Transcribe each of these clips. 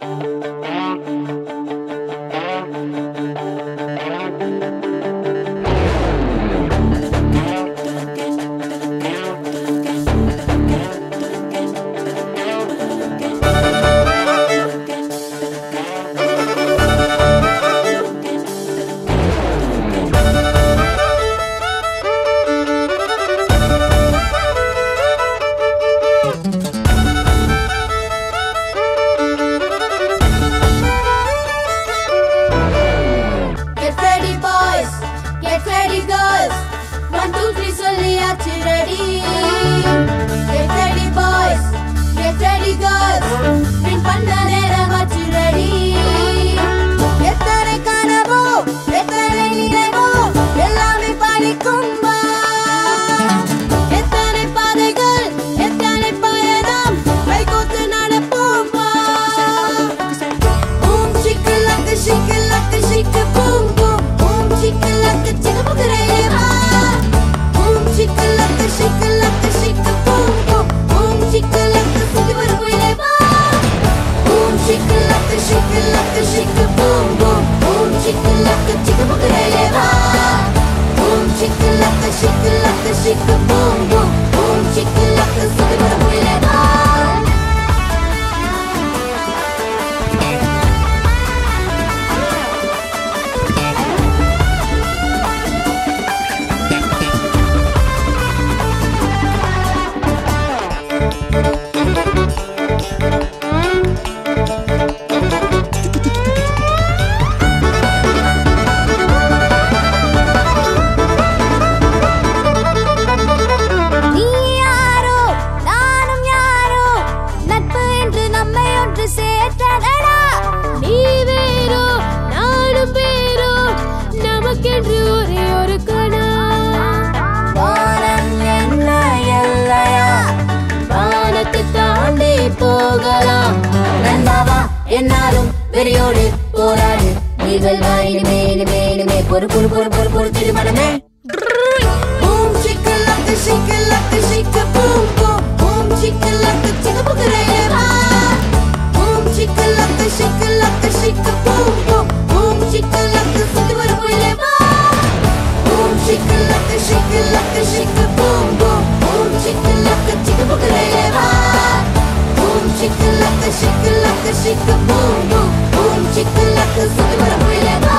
என்னாலும் வெறியோடு போராடு நீ வெல்வா இனிமே இனிமே இனிமே பொறு பொறு பொறு பொறு பொறு திருமணமே பூம் சிக்கலக்கு சிக்கலக்கு சிக்க பூம் பூம் பூம் சிக்கலக்கு சிக்க புகரேவா பூம் சிக்கலக்கு சிக்கலக்கு சிக்க பூம் பூம் பூம் சிக்கலக்கு சுத்தி வர போயிலேவா பூம் சிக்கலக்கு சிக்கலக்கு சிக்க பூம் பூம் பூம் சிக்கலக்கு சிக்க புகரேவா Chick-a-lacka, chick-a-lacka, chick-a-boom, boom, boom, chick-a-lacka, suki mara puileva.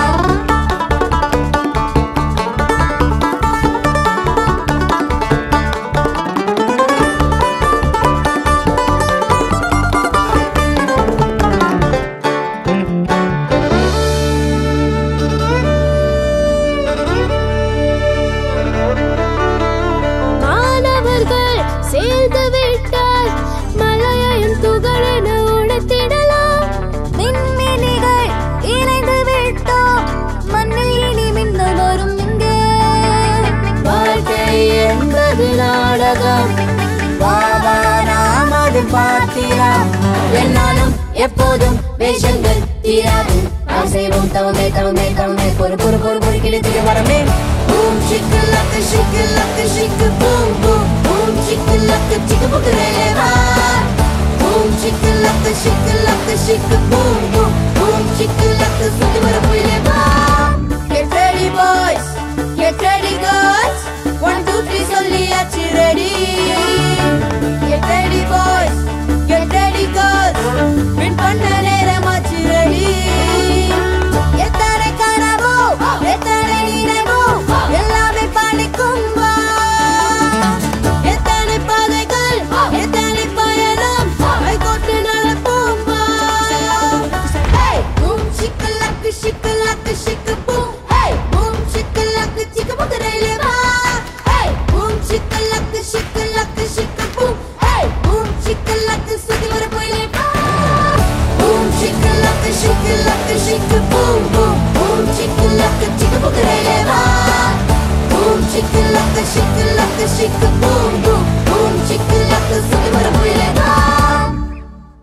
மாணவர்கள் சேர்ந்து விட்டால் மலையையும் துகளென உடைத்திடலாம். மின்மினிகள் இணைந்து விட்டோம், மண்ணில் இனி மின்னல் வரும் இங்கே. வாழ்க்கை என்பது நாடகம், வாவா நாம் அது பார்த்திராம். என்னாலும் எப்போதும் வேஷங்கள் தீராது, ஆசைவும் தவமே தவமே தவமே பொறு பொறு பொறு பொறு கிழித்திட வரமே. பூம் சிக்கலக்கு சிக்கலக்கு சிக்கு பூம் பூம் பூம் சிக்கலக்கு சிக்கு புகரேவா. Boom, chick-a-lacka, chick-a-lacka, chick-a-boom.